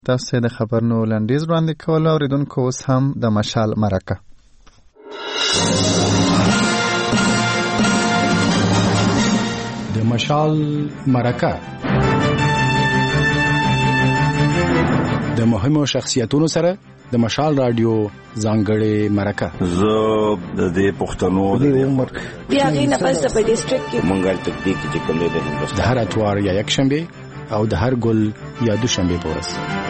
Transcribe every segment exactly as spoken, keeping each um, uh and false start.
تاسو د خبرونو لنډیز وړاندې کول اوریدونکو اوس هم د مشال مرکه. د مشال مرکه د مهمو شخصیتونو سره د مشال رادیو ځانګړې مرکه. زه د دې پښتنو د عمر بیا غي نه پس په ډیسټریکټ کې منګل تکتیک چې کوم دی د هندوستان د هر اتوار یا یک شنبه او د هر ګل یا دوشنبه پورس.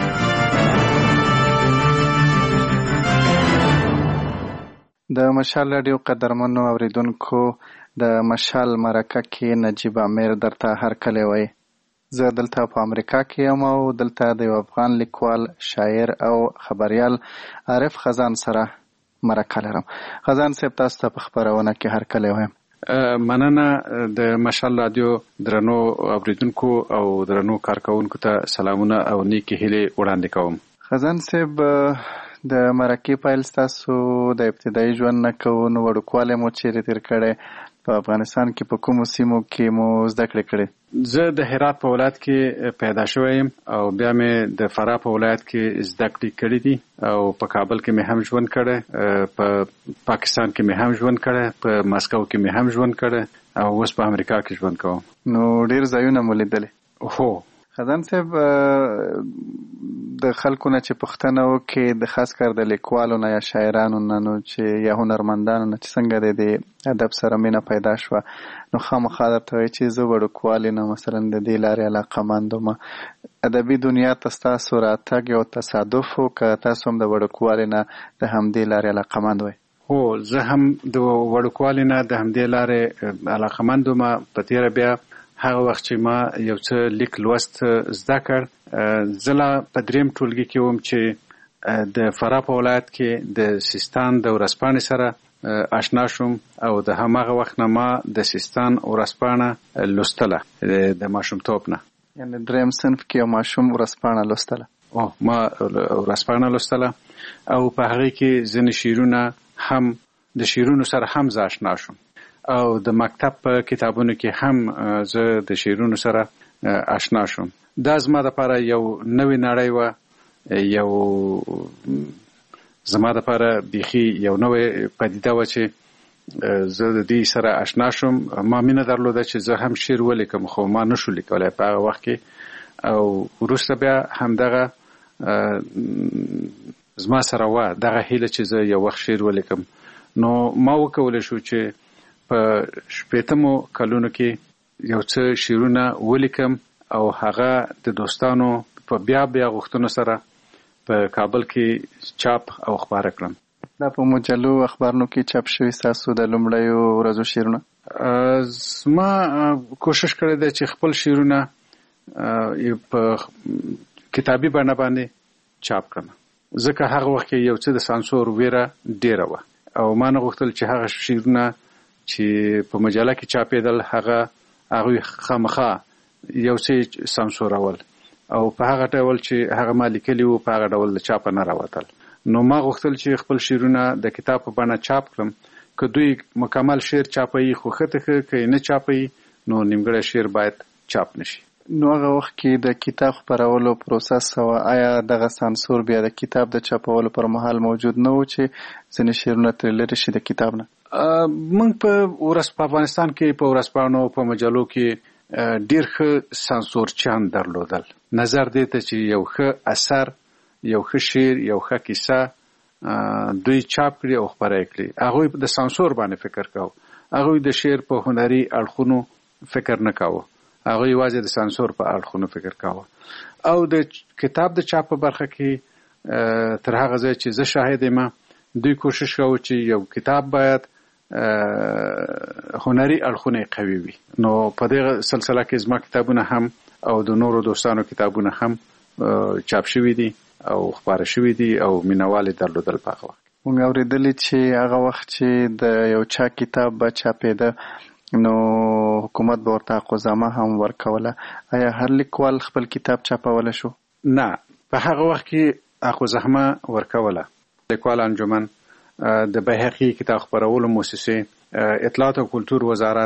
د مشال رادیو قدرمنو اوریدونکو د مشال مرکه کې نجیب امیر درته هر کله وای. زه دلته په امریکا کې یم او دلته د یو افغان لیکوال، شاعر او خبریال عارف خزان سره مرکه لرم. خزان صاحب تاسو ته په خبرونه کې هر کله وایم. مننه. د مشال رادیو درنو اوریدونکو او درنو کارکونکو ته سلامونه او نیکی هیله وړاندې کوم. خزان صاحب د مرکه پایل تاسو د ابتدایي ژوند نه کوو، وړوکواله مو چیرې تیر کړي؟ په افغانستان کې په کومو سیمو کې مو زده کړې کړې؟ زه د هرات په ولایت کې پیدا شوم او بیا مې د فراه په ولایت کې زده کړې کړې دي او په کابل کې مې هم ژوند کړی، په پاکستان کې مې هم ژوند کړی، په ماسکو کې مې هم ژوند کړی او اوس په امریکا کې ژوند کوم. نو ډیر ځایونه مو لیدلې؟ هو. خزان صاحب د خلکو نه چې پښتنه وکړي، د خاص کر د لیکوالو نه یا شاعرانو نه نو چې یا هنرمندانو نه چې څنګه د ادب سره مینه پیدا شوه، نو خامخا درته وایي چې زه وړوکوالي نه مثلا د دې لارې علاقه‌مند وم. ادبي دنیا ته ستاسو راتګ یو تصادف و که تاسو هم د وړوکوالي نه د همدې لارې علاقه‌مند وئ؟ هو، زه هم د وړوکوالي نه د همدې لارې علاقه‌مند وم. په تېره بیا هغه وخت چې ما یو څه لیک لوست زده کړ، زه لا په دریم ټولګي کې وم چې د فراه په ولایت کې د سیستان د ورځپاڼې سره آشنا شوم او د هماغه وخت نه ما د سیستان ورځپاڼه لوستله د ماشومتوب نه. یعنې دریم صنف کې یو ماشوم ورځپاڼه لوستله؟ او ما ورځپاڼه لوستله او په هغې کې ځینې شعرونه هم د شعرونو سره هم زه آشنا شوم او د مکتب په کتابونو کې هم زه د شعرونو سره آشنا شوم. دا زما دپاره یو نوې نړۍ وه، یو زما دپاره بیخي یو نوې پدیده وه چې زه د دې سره آشنا شوم. ما مینه درلوده چې زه هم شعر ولیکم، خو ما نشو لیکلی په هغه وخت کې او وروسته بیا همدغه زما سره وه دغه هیله چې زه یو وخت شعر ولیکم. نو ما وکولی شو چې په شپېتمو کلونو کې یو څه شعرونه ولیکم او هغه د دوستانو په بیا بیا غوښتنو سره په کابل کې چاپ او خپاره کړم. دا په مجلو اخبارونو کې چاپ شوي ستاسو د لومړیو ورځو شعرونه؟ زما کوشش کړی دی چې خپل شعرونه په کتابي بڼه باندې چاپ کړم، ځکه هغه وخت کې یو څه د سانسور ویره ډېره وه او ما نه غوښتل چې هغه شعرونه چې په مجله کې چاپېدل هغه هغوی خامخا یو څه سانسورول او په هغه ډول چې هغه ما لیکلي وو په هغه ډول د چاپه نه راوتل. نو ما غوښتل چې خپل شعرونه د کتاب په بڼه چاپ کړم. که دوی مکمل شعر چاپوي خو ښه ته ښه، که یې نه چاپوي نو نیمګړی شعر باید چاپ نشي. نو هغه وخت کې د کتاب خپرولو پروسس وه، آیا دغه سانسور بیا د کتاب د چاپولو پر مهال موجود نه و چې ځینې شعرونه ترې لرې شي د کتاب نه؟ موږ په ورځ په افغانستان کې په ورځپاڼو په مجلو کې ډیر ښه سانسورچیان درلودل. نظر دې ته چې یو ښه اثر، یو ښه شعر، یو ښه کیسه دوی چاپ کړي او خپاره کړي، هغوی د سانسور باندې فکر کاوه. هغوی د شعر په هنري اړخونو فکر نه کاوه، هغوی یوازې د سانسور په اړخونو فکر کاوه. او د کتاب د چاپ په برخه کې تر هغه ځای چې زه شاهد یم، دوی کوشش کاوه چې یو کتاب باید هنري اړخونه قوي وي. نو په دې سلسله کې زما کتابونه هم او د نورو دوستانو کتابونه هم چاپ شوي دي او خپاره شوي دي او مینوال یې درلودل په هغه وخت. موږ اورېدلي چې هغه وخت چې د یو چا کتاب به چاپېده نو حکومت به ورته اقوزامه هم ورکوله. آیا هر لیکوال خپل کتاب چاپولی شو؟ نه، په هغه وخت کې اقوزامه ورکوله. لیکوال انجمن، د بیهقي کتاب خپرولو مؤسسې، اطلاعات او کلتور وزارت،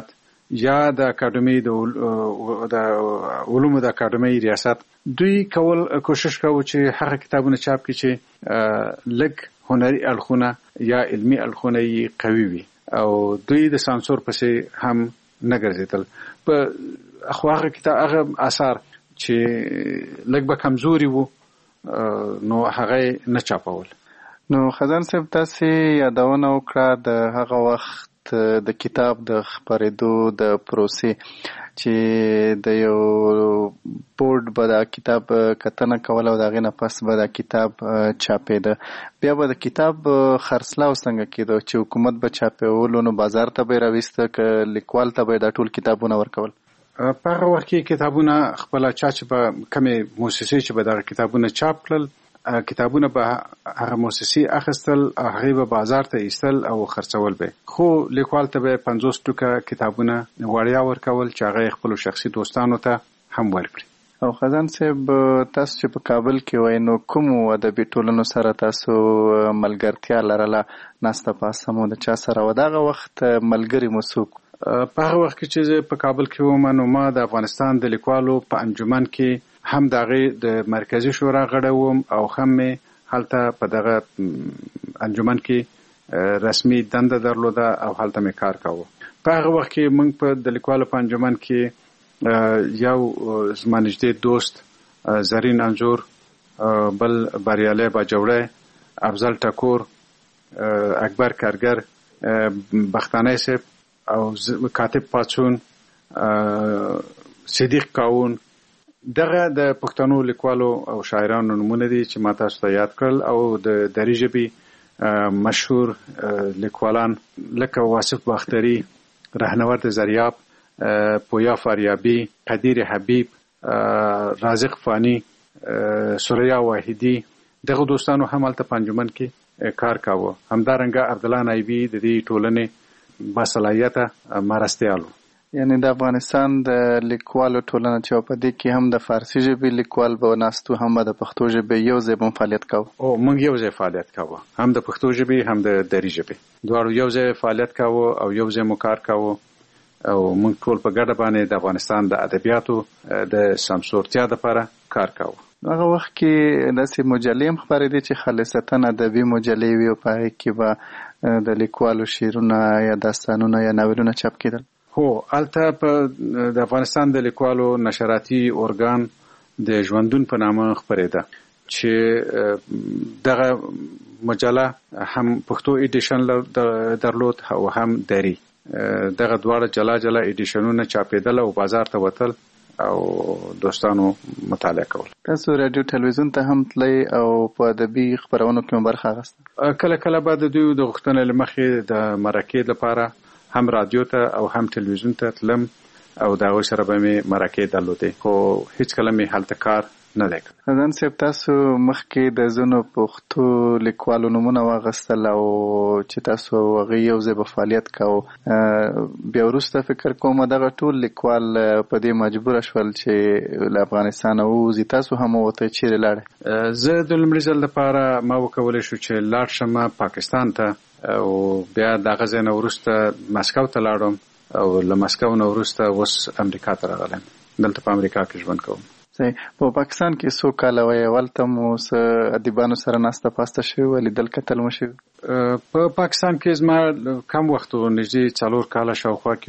یا د اکاډمي د علومو د اکاډمي ریاست دوی کول کوشش کوي چې هغه کتابونه چاپ کړي چې لږ هنري اړخونه یا علمي اړخونه یې قوي وي او دوی د سانسور پسې هم نه ګرځېدل. په خو هغه کتاب هغه اثار چې لږ به کمزوري وو نو هغه نه چاپول. نو خزان صاحب تاسو یادونه وکړه د هغه وخت د کتاب د خپرېدو د پروسې چې د یو بورډ به دا کتاب کتنه کوله او د هغې نه پس به دا کتاب چاپېده. بیا به د کتاب خرڅلاو څنګه کېده چې حکومت به چاپولو نو بازار ته به یې راویسته که لیکوال ته به یې دا ټول کتابونه ورکول؟ په هغه وخت کې کتابونه خپله چا چې به کمې موسسې چې به دغه کتابونه چاپ کړل کتابونه به هغه موسسې اخیستل او هغې به بازار ته ایستل او خرڅول به، خو لیکوال ته به پنځوس ټوکه کتابونه وړیا ورکول چې هغه یې خپلو شخصي دوستانو ته هم ورکړي. او خزان صاحب تاسو چې په کابل کې وای نو کومو ادبي ټولنو سره تاسو ملګرتیا لرله ناسته پاسه مو د چا سره و؟ دغه وخت ملګري مو څوک؟ په هغه وخت کې چې په کابل کې وم نو ما د افغانستان د لیکوالو په انجمن کې هم د هغې د مرکزي شورا غړی وم او هم مې هلته په دغه انجمن کې رسمي دنده درلوده او هلته مې کار کاوه. په هغه وخت کې موږ په د لیکوالو په انجمن کې یو زما نږدې دوست زرین انځور، بل بریالی باجوړی، افضل ټکور، اکبر کارګر، بختانی صاحب او کاتب پاڅون، صدیق کاون، دغه د پښتنو لیکوالو او شاعرانو نومونه دي چې ما تاسو ته یاد کړل. او د دري ژبې مشهور لیکوالان لکه واصف باختري، رهنورد زریاب، پویا فاریابی، قدیر حبیب، رازق فانی، سوریا واحدی، دغه دوستانو هم هلته په انجمن کې کار کاوه. همدارنګه عبدالله نایبي د دې ټولنې باصلاحیته مرستیالو. یعنی د افغانستان د لیکوالو ټولنه چې په دې کې هم د فارسي ژبې لیکوال به ناستو هم د پښتو ژبې یو ځای به فعالیت کاوه؟ او موږ یو ځای فعالیت کاوه، هم د پښتو ژبې هم د دري ژبې، دواړو یو ځای فعالیت کاوه او یو ځای مو کار کاوه او موږ ټول په ګډه باندې د افغانستان د ادبیاتو د سمسورتیا دپاره کار کاوه. هغه وخت کې داسې مجلې هم خپرېدې چې خالصتا ادبي مجلې وي او په هغې کې به د لیکوالو شعرونه یا داستانونه یا ناولونه چاپ کېدل؟ هو، هلته په د افغانستان د لیکوالو نشراتي ارګان د ژوندون په نامه خپرېده چې دغه مجله هم پښتو ایډیشن درلود او هم دري. دغه دواړه جلا جلا ایډیشنونه چاپېدل او بازار ته وتل او دوستانو مطالعه کول. تاسو رادیو ټلویزیون ته هم تلئ او په ادبي خپرونو کې هم برخه اخیسته؟ کله کله به د دوی د غوښتنې له مخې د مرکې لپاره هم رادیو ته او هم ټلویزیون ته تلم او د هغوی سره به مې مرکې درلودې، خو هېڅکله مې هلته کار نه دی کړی. خزان صاحب تاسو مخکې د ځینو پښتو لیکوالو نومونه واخیستل او چې تاسو هغوی یو ځای به فعالیت کوو، بیا وروسته فکر کوم دغه ټول لیکوال په دې مجبوره شول چې له افغانستانه ووځي، تاسو هم ووتئ، چیرې لاړئ؟ زه د لومړي ځل لپاره ما وکولی شو چې لاړ شم پاکستان ته او بیا دغه ځای نه وروسته مسکو ته لاړم او له مسکو نه وروسته اوس امریکا ته راغلم. دلته په امریکا کې ژوند کوم. په پاکستان کې څو کاله وئ؟ هلته مو څه ادیبانو سره ناسته پاسته شوې، لیدل کتل مو شوي؟ په پاکستان کې زما کم وخت و، نږدې څلور کاله شاوخوا کې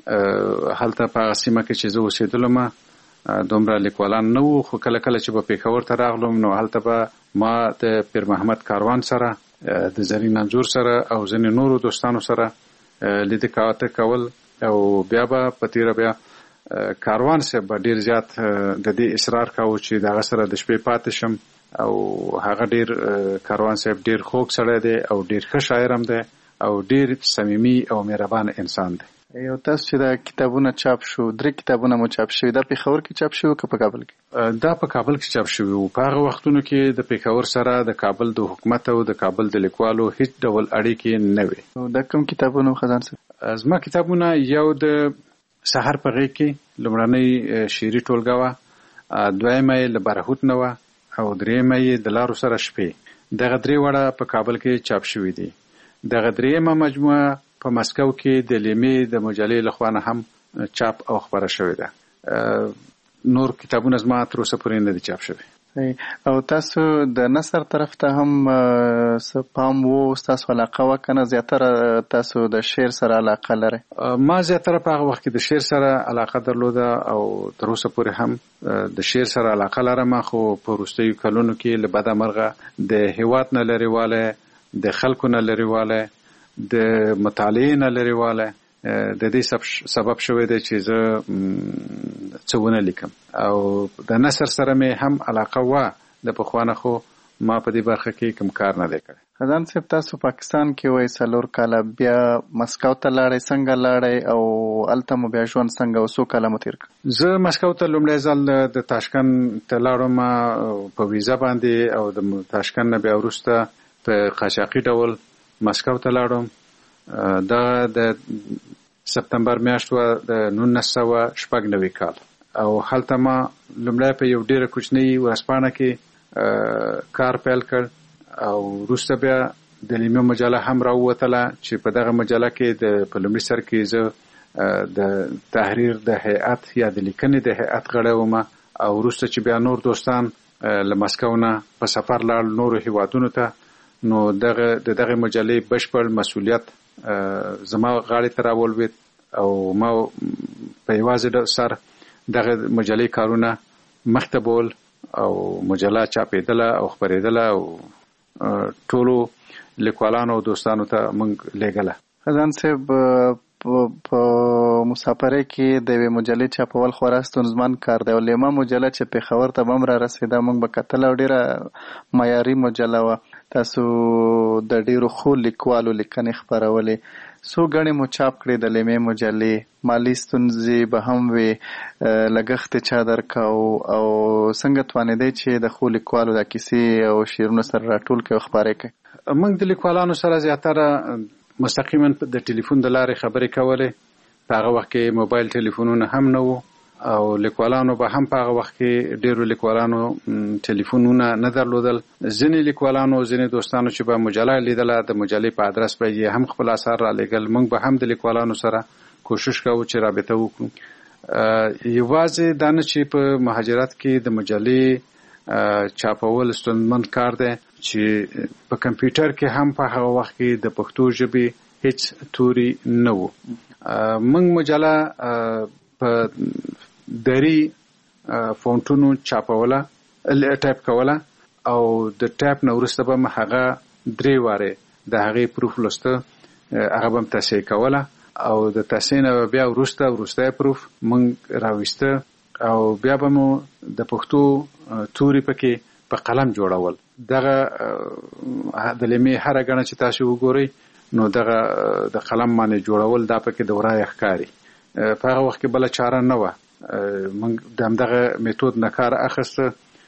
و. هلته په هغه سیمه کې چې زه اوسېدلم دومره لیکوالان نه وو، خو کله کله چې به پېښور ته راغلم نو هلته به ما د پیر محمد کاروان سره، د زرین انځور سره او ځینې نورو دوستانو سره لیده کاته کول او بیا به په تیره بیا کاروان صاحب به ډېر زیات د دې اصرار کاوه چې د هغه سره د شپې پاتې شم او هغه ډېر کاروان صاحب ډېر خوږ سړی دی او ډېر ښه شاعر هم دی او ډېر صمیمي او مهربان انسان دی. یو تاسو چې دا کتابونه چاپ شو، درې کتابونه مو چاپ شوي، دا پېښور کې چاپ شوي که په کابل کې؟ دا په کابل کې چاپ شوي وو. په هغه وختونو کې د پېښور سره د کابل د حکومت او د کابل د لیکوالو هیڅ ډول اړیکې نه وې. دا کوم کتابونه خزان صاحب؟ زما کتابونه یو د سحر په غېږ کې لومړنۍ شعري ټولګه وه، دویمه یې له برهوت نه وه او درېیمه یې د لارو سره شپې. دغه درې واړه په کابل کې چاپ شوي دي. دغه درېیمه مجموعه په مسکو کې د لیمې د مجلې لخوا نه هم چاپ او خبره شوې ده. نور کتابونه زما تر اوسه پورې نه دي چاپ شوي. او تاسو د نثر طرف ته هم څه پام وو، ستاسو علاقه وه که نه زیاتره تاسو د شعر سره علاقه لرئ؟ ما زیاتره په هغه وخت کې د شعر سره علاقه درلوده او تر اوسه پورې هم د شعر سره علاقه لرم، خو په وروستیو کلونو کې له بده مرغه د هیواد نه لرېوالی، د خلکو نه لرېوالی، د مطالعې نه لرېوالی د دې سبب شوی دی چې زه څه ونه لیکم. او د نثر سره مې هم علاقه وه د پخوانه، خو ما په دې برخه کې کوم کار نه دی کړی. خزان صاحب تاسو پاکستان کې وای څلور کاله، بیا مسکو ته لاړئ، څنګه لاړئ او هلته مو بیا ژوند څنګه او څو کاله مو تېر کړ؟ زه مسکو ته لومړی ځل د تاشکند ته لاړم په ویزا باندې، او د تاشکند نه بیا وروسته په قاچاقي ډول مسکو ته لاړم. دا د سپتمبر میاشت وه د نولس سوه شپږ نوي کال، او هلته ما لومړی په یو ډېره کوچنۍ ورځپاڼه کې کار پیل کړ، او وروسته بیا د لیمه مجله هم راووتله چې په دغه مجله کې د په لومړي سر کې زه د تحریر د هیئت یا د لیکنې د هیئت غړی وم، او وروسته چې بیا نور دوستان له مسکو نه په سفر لاړل نورو هیوادونو ته، نو دغه د دغه مجلې بشپړ مسؤلیت زما غاړې ته راولوېد، او ما په یوازې سر دغه مجلې کارونه مخته بول، او مجله چاپېدله او خپرېدله، او ټولو لیکوالانو او دوستانو ته موږ لېږله. خزان صاحب په مسافرۍ کې د یوې مجلې چاپول خورا ستونزمن کار دی، او لیما مجله چې پېښور ته به هم را رسېده موږ به کتله، او ډېره معیاري مجله وه. تاسو د ډېرو ښو لیکوالو لیکنې خپرولې، څو ګڼې مو چاپ کړې د لیمې مجلې، مالي ستونزې به هم وې، لګښت یې چا درکاو، او څنګه توانېدی چې د ښو لیکوالو دا کیسې او شعرونه سره راټول کړئ او خپاره کړئ؟ موږ د لیکوالانو سره زیاتره مستقیما د ټلیفون د لارې خبرې کولې. په هغه وخت کې موبایل ټلیفونونه هم نه وو، او لیکوالانو به هم په هغه وخت کې ډېرو لیکوالانو ټلیفونونه نه درلودل. ځینې لیکوالانو ځینې دوستانو چې به مجله لیدله د مجلې په ادرس به یې هم خپل اثار را لېږل. موږ به هم د لیکوالانو سره کوشش کوو چې رابطه وکړو. یوازې دا نه چې په مهاجرت کې د مجلې چاپول ستونزمن کار دی، چې په کمپیوټر کې هم په هغه وخت کې د پښتو ژبې هیڅ توري نه وو. موږ مجله په دري فونټونو چاپوله، ټایپ کوله، او د ټایپ نه وروسته به م هغه درې وارې د هغې پروف لوسته، هغه به م تصحیح کوله، او د تصحیح نه بیا وروسته وروستی پروف موږ راویسته، او بیا به مو د پښتو توري پکې په قلم جوړول. دغه د لیمې هره ګڼه چې تاسو وګورئ، نو دغه د قلم باندې جوړول دا پکې د ورایه ښکاري. په هغه وخت کې بله چاره نه وه. موږ د همدغه میتود نه کار اخیسته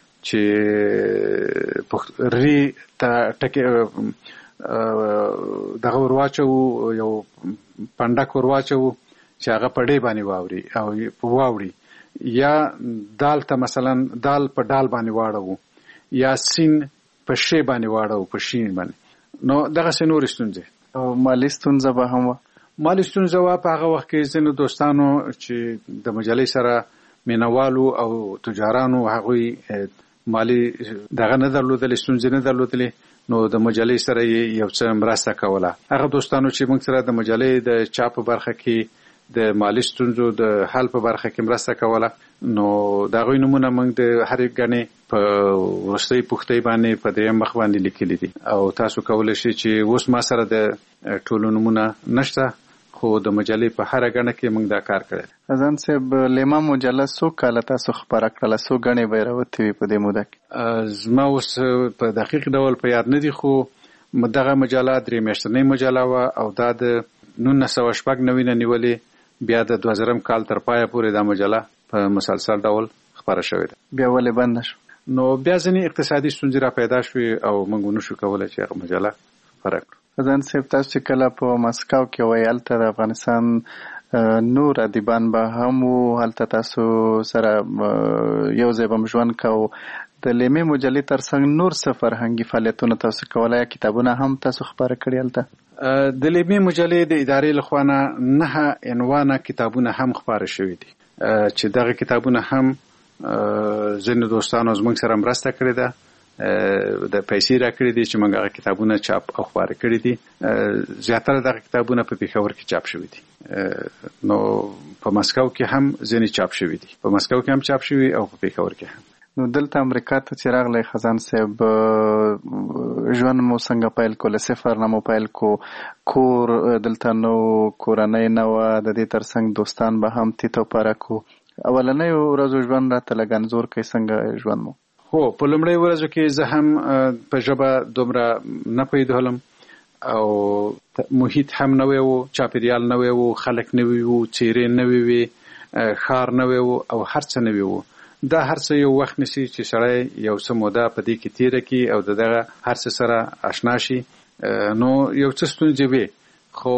چې ری ته ټکې دغه ور واچوو، یو پنډک ور واچوو چې هغه په ډې باندې واوري او په واوري، یا دال ته مثلا دال په ډال باندې واړوو، یا سین په شی باندې واړوو په شین باندې. نو دغسې نورې ستونزې. او مالي ستونزه به هم وه؟ مالي ستونزه وه. په هغه وخت کې ځینو دوستانو چې د مجلې سره مینوالو او تجارانو، هغوی مالي دغه نه درلودلې، ستونزې نه درلودلې، نو د مجلې سره یې یو څه مرسته کوله. هغه دوستانو چې موږ سره د مجلې د چاپ په برخه کې د مالي ستونزو د حل په برخه کې مرسته کوله، نو د هغوی نومونه موږ د هرې ګڼې په وروستۍ پوښتۍ باندې په دریم مخ باندې لیکلي دي، او تاسو کولی شئ چې اوس ما سره د ټولو نومونه نشته، خو د مجلې په هره ګڼه کې موږ دا کار کړی. خزان صاحب لیما مجله څو کاله تاسو خپره کړله؟ څو ګڼې به یې راوتې وي په دې موده کې؟ زما اوس په دقیق ډول په یاد نه دي، خو دغه مجله درې میاشتنۍ مجله وه، او دا د نولس سوه شپږ نوي نه نیولې بیا د دوه زرم کال تر پایه پورې دا مجله په مسلسل ډول خپره شوې ده. بیا ولې بنده شو؟ نو بیا ځینې اقتصادي ستونزې را پیدا شوې، او موږ ونشو کولی چې هغه مجله خپره کړو. خزان صاحب تاسو چې کله په مسکو کې وای، هلته د افغانستان نور ادیبان به هم وو، هلته تاسو سره یو ځای به م ژوند کوو، د لیمې مجلې ترڅنګ نور څه فرهنګي فعالیتونه تاسو کولای کتابونه هم تاسو خبره کړی هلته؟ د لیمې مجلې د ادارې لخوا نه نه عنوانه کتابونه هم خپاره شوي دي چې دغه کتابونه هم ځینې دوستانو زموږ سره مرسته کړې ده، د پیسې راکړې دي چې موږ هغه کتابونه چاپ او خپاره کړي دي. زیاتره دغه کتابونه په پېښور کې چاپ شوي دي، نو په مسکو کې هم ځینې چاپ شوي دي، په مسکو کې هم چاپ شوي او په پېښور کې هم. نو دلته امریکا ته چې راغلی خزان صاحب ژوند مو څنګه پیل کو؟ له صفر نه مو پیل کو؟ کور دلته نو، کورنۍ نه وه، د دې ترڅنګ دوستان به هم تیت او پاره کو. اولنۍ ورځو ژوند راته لږ انځور کوي څنګه ژوند مو؟ هو، په لومړۍ ورځو کې زه هم په ژبه دومره نه پوهېدلم او محیط هم نوی و، چاپېریال نوی و، خلک نوي وو، څېرې نوې وې، ښار نوی و او هر څه نوي وو. دا هر څه یو وخت نیسي چې سړی یو څه موده په دې کې تېره کړي او د دغه هر څه سره اشنا شي. نو یو څه ستونزې وې، خو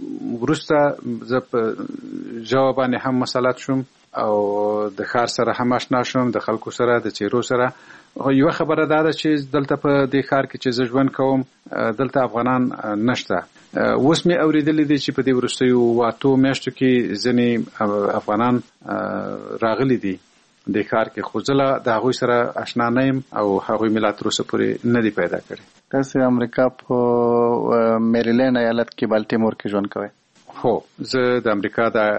وروسته زه په ژبه باندې هم مسلط شوم او د ښار سره هم اشنا شوم، د خلکو سره، د څېرو سره. یوه خبره دا ده چې دلته په دې ښار کې چې زه ژوند کوم دلته افغانان نشته. اوس مې اورېدلي دي چې په دې وروستیو اتو میاشتو کې ځینې افغانان راغلي دي د ښار کې، خو زه د هغوی سره اشنا نه یم او هغوی مې لا تر اوسه پورې نه دي پیدا کړي. تاسو امریکا په میریلینډ ایالت کې بالټیمور کې ژوند کوئ؟ هو، زه د امریکا د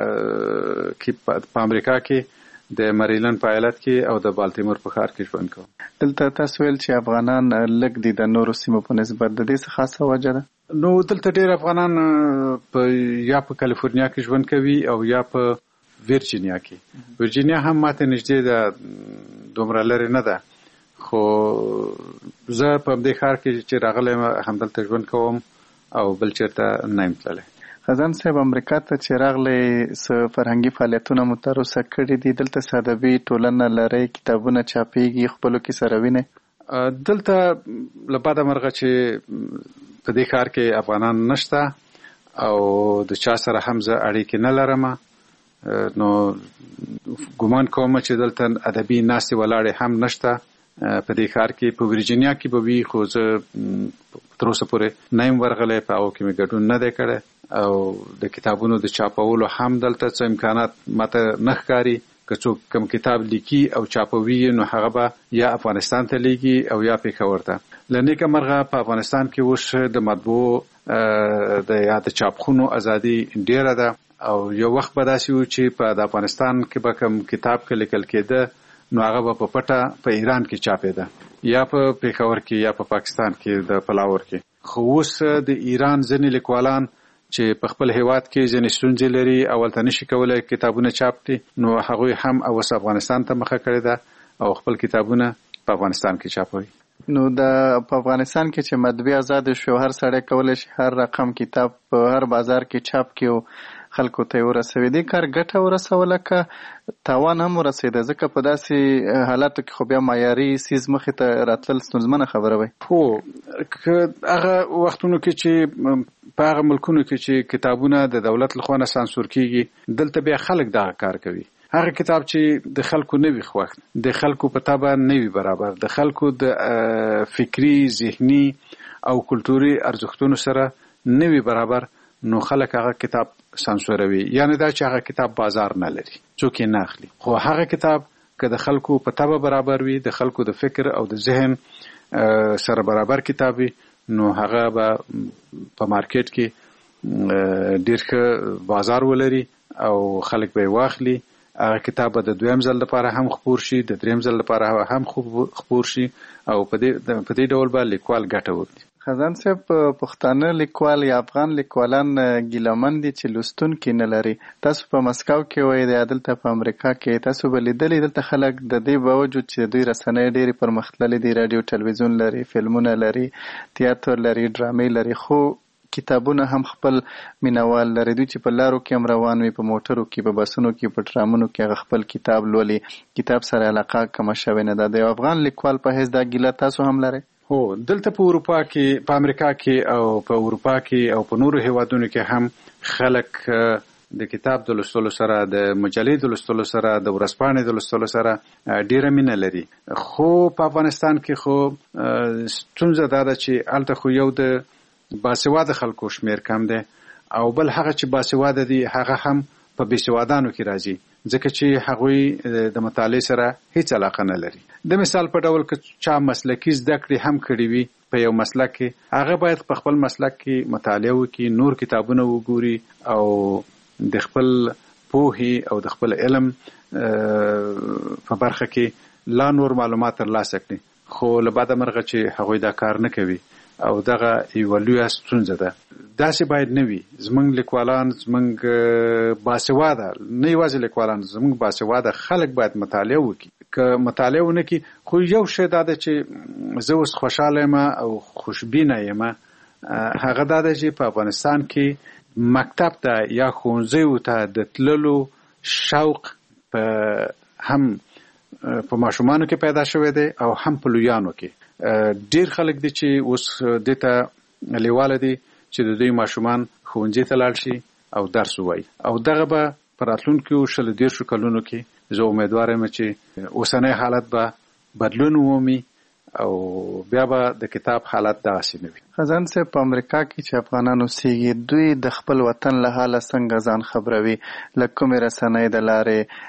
په امریکا کې د میریلینډ په ایالت کې او د بالټیمور په ښار کې ژوند کوم. دلته تاسو ویل چې افغانان لږ دي د نورو سیمو په نسبت، د دې څه خاصه وجه ده؟ نو دلته ډېر افغانان په یا په کالیفورنیا کې ژوند کوي او یا په ورجینیا کې. ورجینیا هم ماته نږدې ده، دومره لرې نه ده، خو زه په همدې ښار کې چې راغلی یم همدلته ژوند کوم او بل چېرته نه یم تللی. خزان صاحب، امریکا ته چې راغلی څه فرهنګي فعالیتونه مو تر اوسه کړي دي؟ دلته څه ادبي ټولنه لرئ؟ کتابونه چاپېږي؟ خپلو کې سره وینئ؟ دلته له بده مرغه چې په دې ښار کې افغانان نشته او د چا سره هم زه اړیکې نه لرم، نو ګمان کوم چې دلته ادبي ناستې ولاړې هم نشته په دې ښار کې. په ورجینیا کې به وي، خو زه تر اوسه پورې نه یم ورغلی، په هغو کې مې ګډون نه دی کړی او د کتابونو د چاپولو هم دلته څه امکانات ماته نه ښکاري. که څوک کوم کتاب لیکي او چاپوي نو هغه به یا افغانستان ته لیږي او یا پېښور ته. له نیکه مرغه په افغانستان کې اوس د مطبوعو د یا د چاپخونو ازادي ډېره ده او یو وخت به داسې و چې په د افغانستان کې به کوم کتاب کې لیکل کېده نو هغه به په پټه په ایران کې چاپېده، یا په پېښور کې یا په پاکستان کې د پلاور کې. خو اوس د ایران ځینې لیکوالان چې په خپل هیواد کې ځینې ستونزې لري او هلته نشي کولی کتابونه چاپ کړي، نو هغوی هم اوس افغانستان ته مخه کړې ده او خپل کتابونه په افغانستان کې چاپوي. نو د په افغانستان کې چې مطبعې آزاد شو، هر سړی کولی شي هر رقم کتاب په هر بازار کې چاپ کړي او خلکو ته یې ورسوي. دې کار ګټه ورسوله که تاوان هم ورسېده؟ ځکه په داسې حالاتو کې خو بیا معیاري څیز مخې ته راتلل ستونزمنه خبره وي. هو، که هغه وختونو کې چې په هغه ملکونو کې چې کتابونه د دولت لخوا نه سانسور کېږي، دلته بیا خلک دغه کار کوي. هغه کتاب چې د خلکو نه وي خوښ، د خلکو په طبع نه وي برابر، د خلکو د فکري، ذهني او کلتوري ارزښتونو سره نه وي برابر، نو خلک هغه کتاب سانسوروي. یعنی دا چې هغه کتاب بازار نه لري، څوک یې نه اخلي. خو هغه کتاب که د خلکو په طبع برابر وي، د خلکو د فکر او د ذهن سره برابر کتاب وي، نو هغه به په مارکیټ کې ډېر ښه بازار ولري او خلک به یې واخلي. هغه کتاب به د دویم ځل لپاره هم خپور شي، د دریم ځل لپاره هم خپور شي او په دې ډول به لیکوال ګټه وکړي. خزان صاحب، پښتانه لیکوال یا افغان لیکوالان ګیلمن دي چې لوستونکي نه لري. تاسو په مسکو کې وئ، د دلته په امریکا کې تاسو به لیدلي دلته خلک د دې باوجود چې دوی رسنۍ ډېرې پرمختللې دي، راډیو ټلویزیون لري، فلمونه لري، تیاتر لري، ډرامې لري، خو کتابونه هم خپل مینوال لري. دوی چې په لارو کې هم روان وي، په موټرو کې، په بسونو کې، په ټرامونو کې هغه خپل کتاب لولي. کتاب سره علاقه کمه شوې نه ده. د یو افغان لیکوال په حیث دا ګیله تاسو هم لرئ؟ هو، دلته په اروپا کې، په امریکا کې او په اروپا کې او په نورو هیوادونو کې هم خلک د کتاب د لوستلو سره د مجلې د لوستلو سره د ورځپاڼې د لوستلو سره ډیره مینه لري. خو په افغانستان کې خو ستونزه دا ده چې هلته خو یو د باسواده خلکو شمیر کم دی او بل هغه چې باسواده دي هغه هم په بېسوادانو کې راځي ځکه چې هغوی د مطالعې سره هیڅ علاقه نه لري. د مثال په ډول که چا مسلکي زده کړې هم کړي وي په یو مسلک کې هغه باید په خپل مسلک کې مطالعه وکړي، نور کتابونه وګوري او د خپل پوهې او د خپل علم په برخه کې لا نور معلومات ترلاسه کړي. خو له بده مرغه چې هغوی دا کار نه کوي او دغه یوه لویه ستونزه ده. داسې باید نه وي. زموږ لیکوالان، زموږ باسواده، نه یوازې لیکوالان، زموږ باسواده خلک باید مطالعه وکړي. که مطالعه ونه کړي خو یو شی دا ده چې زه اوس خوشحاله یم او خوشبینه یم، هغه دا ده چې په افغانستان کې مکتب ته یا ښوونځیو ته د تللو شوق په هم په ماشومانو کې پیدا شوی دی او هم په لویانو کې. ډیر خلک دي چې اوس دې ته لیواله دي چې د دوی ماشومان ښوونځي ته لاړ شي او درس ووایي او دغه به په راتلونکو شلو دېرشو کلونو کې زه امیدوار یم چې اوسنی حالت به بدلون ومومي او بیا به د کتاب حالت دغسې نه وي. خزان صاحب، په امریکا کې چې افغانان اوسېږي دوی د خپل وطن له حاله څنګه ځان خبروي؟ له کومې رسنۍ د لارې،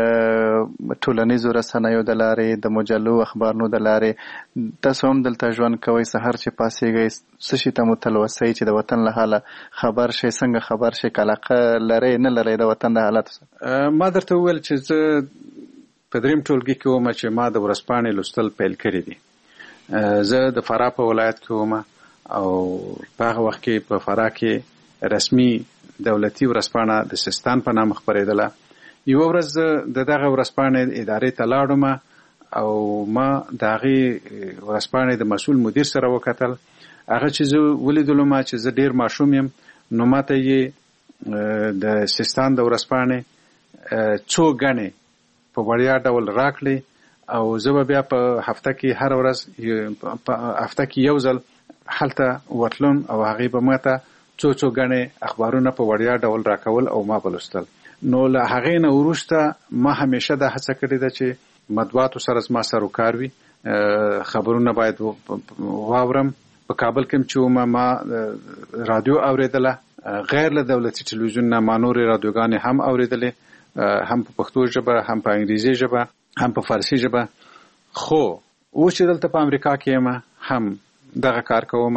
د ټولنیزو رسنیو د لارې، د مجلو اخبارونو د لارې؟ تاسو هم دلته ژوند کوئ، سهار چې پاڅېږئ څه شي ته مو تلوسئ چې د وطن له حاله خبر شئ؟ څنګه خبر شئ؟ که علاقه لرئ نه لرئ د وطن د حالاتو سره؟ ما درته وویل چې زه په دریم ټولګي کې وم چې ما د ورځپاڼې لوستل پیل کړي دي. زه د فراه په ولایت کې وم او په هغه وخت کې په فراه کې رسمي دولتي ورځپاڼه د سیستان په نامه خپرېدله. یوه ورځ زه د دغه ورځپاڼې ادارې ته لاړم او ما د هغې ورځپاڼې د مسؤل مدیر سره وکتل. هغه چې زه ولیدلم چې زه ډېر ماشوم یم، نو ما ته یې د سیستان د ورځپاڼې څو ګڼې په وړیا ډول راکړې او زه به بیا په هفته کې هر ورځ په هفته کې یو ځل هلته ورتلم او هغې به ما ته څو څو ګڼې اخبارونه په وړیا ډول راکول او ما به لوستل. نو له هغې نه وروسته ما همیشه دا هڅه کړې ده چې مطبوعاتو سره زما سر و کار وي، خبرونه باید واورم. په کابل کې چې وم ما رادیو اورېدله، غیر له دولتي ټلویزیون نه ما نورې رادیوګانې هم اورېدلې، هم په پښتو ژبه، هم په انګریزي ژبه، هم په فارسي ژبه. خو اوس چې دلته په امریکا کې یم هم دغه کار کوم.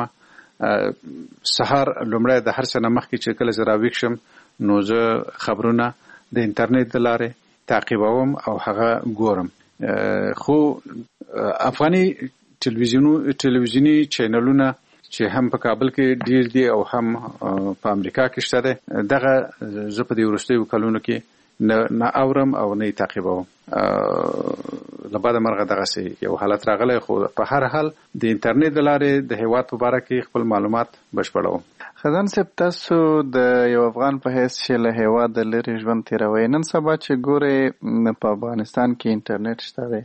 سهار لومړی د هر څه نه مخکې چې کله زه راویښ شم نو زه خبرونه د انټرنیټ د لارې تعقیبوم او هغه ګورم. خو افغاني ټلویزیوني چینلونه چې هم په کابل کې ډیر دي او هم په امریکا کې شته دی، دغه زه په دې وروستیو کلونو کې نه اورم او نه یې تعقیبوم. له بده مرغه دغسې یو حالت راغلی. خو په هر حال د انټرنیټ د لارې د هېواد په باره کې خپل معلومات بشپړوم. خزان صاحب، تاسو د یو افغان په حیث چې له هېواده لرې ژوند تېروئ، نن سبا چې ګورئ په افغانستان کې انټرنیټ شته دی،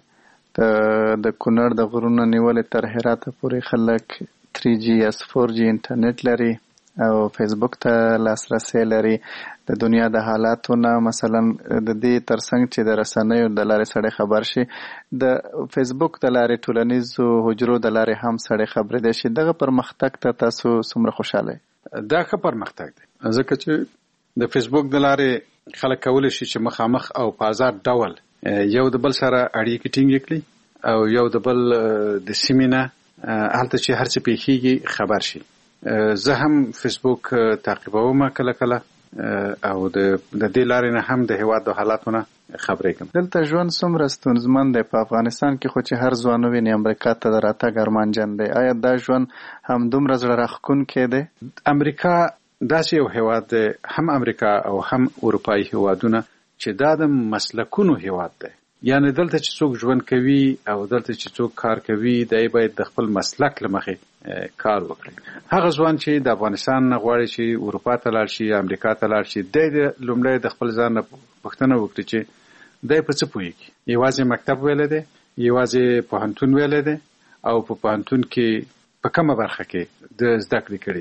د کونړ د غرونو نیولې تر هراته پورې خلک تھری جی اس فور جی انټرنیټ لري او فیسبوک ته لاسرسی لري. د دنیا د حالاتو نه مثلا د دې ترڅنګ چې د رسنیو د لارې سړی خبر شي، د فیسبوک د لارې ټولنیزو حجرو د لارې هم سړی خبرېدی شي. دغه پرمختګ ته تاسو څومره خوشحاله یئ؟ دا ښه پرمختګ دی، ځکه چې د فیسبوک د لارې خلک کولی شي چې مخامخ او په آزاد ډول یو د بل سره اړیکې ټینګې کړي او یو د بل د سیمې نه هلته چې هر څه پیښیږي خبر شي. زه هم فیسبوک تعقیبوم کله کله او د دې لارې نه هم د هېواد د حالاتو نه خبرې کوم. دلته ژوند څومره ستونزمن دی؟ په افغانستان کې خو چې هر ځوان وویني امریکا ته د راتګ ارمانجن دی. آیا دا ژوند همدومره زړه راښکونکی دی؟ امریکا داسې یو هېواد دی، هم امریکا او هم اروپایي هېوادونه، چې دا د مسلکونو هېواد دی. یعنی دلته چې څوک ژوند کوي او دلته چې څوک کار کوي دی باید د خپل مسلک له مخې کار وکړي. هغه ځوان چې د افغانستان نه غواړي چې اروپا ته لاړ شي، امریکا ته لاړ شي، دی د لومړی د خپل ځان نه پوښتنه وکړي چې دی په څه پوهېږي. یوازې مکتب ویلی دی، یوازې پوهنتون ویلی دی او په پوهنتون کې په کومه برخه کې د زده کړې کړې دي.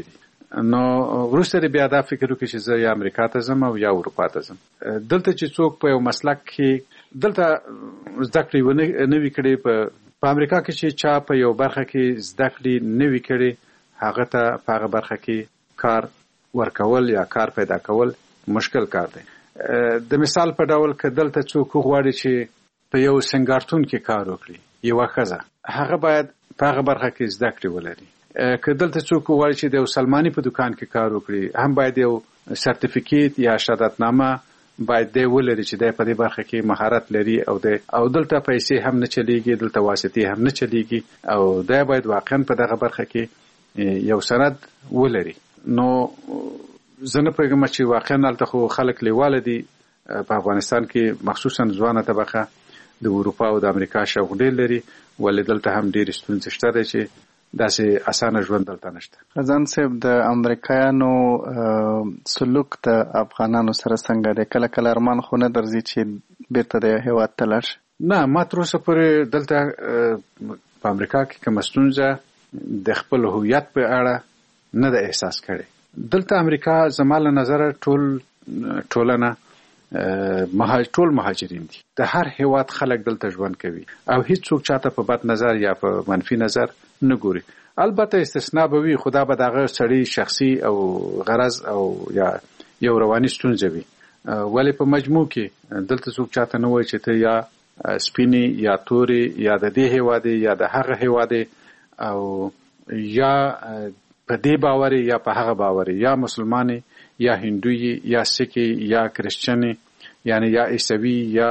نو وروسته بیا دا فکر وکړي چې زه یا امریکا ته ځم او یا اروپا ته ځم. دلته چې څوک په یو مسلک کې دلته زده کړې نه وي کړې، په امریکا کې چې چا په یو برخه کې زده کړې نه وي کړې هغه ته په هغه برخه کې کار ورکول یا کار پیدا کول مشکل کار دی. د مثال په ډول که دلته څوک غواړي چې په یو سنګارتون کې کار وکړي، یوه ښځه هغه باید په هغه برخه کې زده کړې ولري. که دلته څوک غواړي چې د یو سلماني په دکان کې کار وکړي هم باید یو سرټیفیکیټ یا شهادتنامه باید دی ولري چې دی په دې برخه کې مهارت لري او دی او دلته پیسې هم نه چلیږي، دلته واسطې هم نه چلیږي او دی باید واقعا په دغه برخه کې یو سند ولري. نو زه نه پوهېږم چې واقعا هلته خو خلک لیواله دي په افغانستان کې مخصوصا ځوانه طبقه د اروپا او د امریکا شوق ډېر لري، ولې دلته هم ډېرې ستونزې شته دی چې داسې اسانه ژوند دلته نشته. خزان صاحب د امریکایانو سلوک د افغانانو سره څنګه دی؟ کله کله ارمان خو نه درځي چې بیرته د هېواد ته لاړ شي؟ نه، ما تر اوسه پورې دلته په امریکا کې کومه ستونزه د خپل هویت په اړه نه ده احساس کړې. دلته امریکا زما له نظره ټول ټولنه مهاج ټول مهاجرین دي، د هر هیواد خلک دلته ژوند کوي او هیڅوک چاته په بد نظر یا په منفي نظر نه ګوري. البته استثناء به وي، خدا به دغه سړی شخصي او غرض او یا یو رواني ستونزه وي، ولې په مجموع کې دلته څوک چاته نه وایي چې ته یا سپینی یا توري یا د دې هیواد یا د هغه هیواد او یا په دې باوري یا په هغه باوري، یا مسلماني یا هندوی یا سیکی یا کرسچنی، یعنی یا عیسوي یا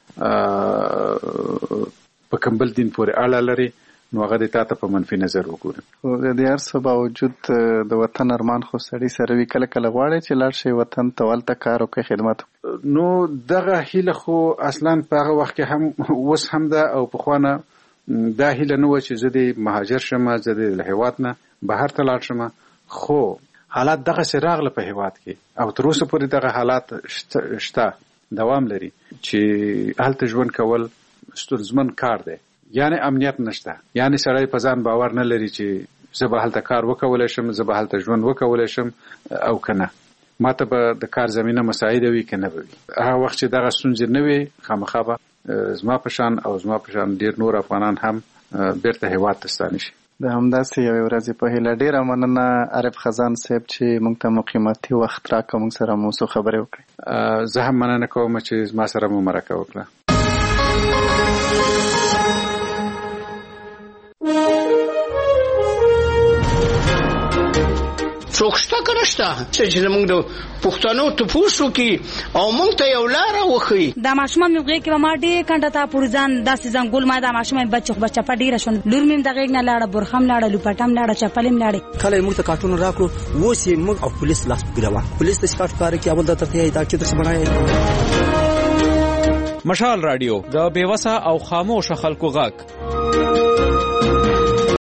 په کوم بل دین پورې اړه لري، نو هغه د تاسو په منفي نظر وګوري. خو د دې هر څه باوجود د وطن ارمان خو سړی سره وی، کله کله غواړي چې لاړ شي وطن ته، ولته کار وکړي، خدمت. نو دغه هیله خو اصلا په هغه وخت کې هم اوس هم ده او پخوانه دا هیله نه و چې زه د مهاجر شم، زه د هیواد نه بهر ته لاړ شم. خو حالات دغه سي راغله په هیواد کې او تر اوسه پورې دغه حالات شته، دوام لري چې هلته ژوند کول ستونزمن کار دی. یعنی امنیت نشته، یعنی سړی په ځان باور نه لري چې زه به هلته کار وکولی شم، زه به هلته ژوند وکولی شم او که نه، ما ته به د کار زمینه مساعده وي که نه به وي. هغه وخت چې دغه ستونزې نه وي، خامخا به زما په شان او زما په شان ډېر نور افغانان هم بیرته هیواد ته ستانه شي. د همداسې یوې ورځې په هیله. ډېره مننه عارف خزان صاحب چې موږ ته مو قیمتي وخت راکړ، موږ سره مو څو خبرې وکړې. زه هم مننه کوم چې زما سره مو مرکه وکړه. څوک شته که نشته چې زموږ د پښتنو تپوس وکړي او موږ ته یو لاره وښیي. دا ماشومان مې غېږ کې به ما ډېر کنډه ته پورې ځان داسې ځنګول ما دا ماشوم مې بچ خو چپه ډېره شون، لور مې د غېږ نه لاړه، برخه م لاړه، لوپټه م لاړه، چپلې م لاړې. کله موږ ته کارټون راکړو، اوس یې موږ او پولیس لاس ګروا پولیس ته شکایت کار کوي، اول درته یې دا چې تاسو بنای. مشال رادیو د بیوسه او خاموش خلکو غږ.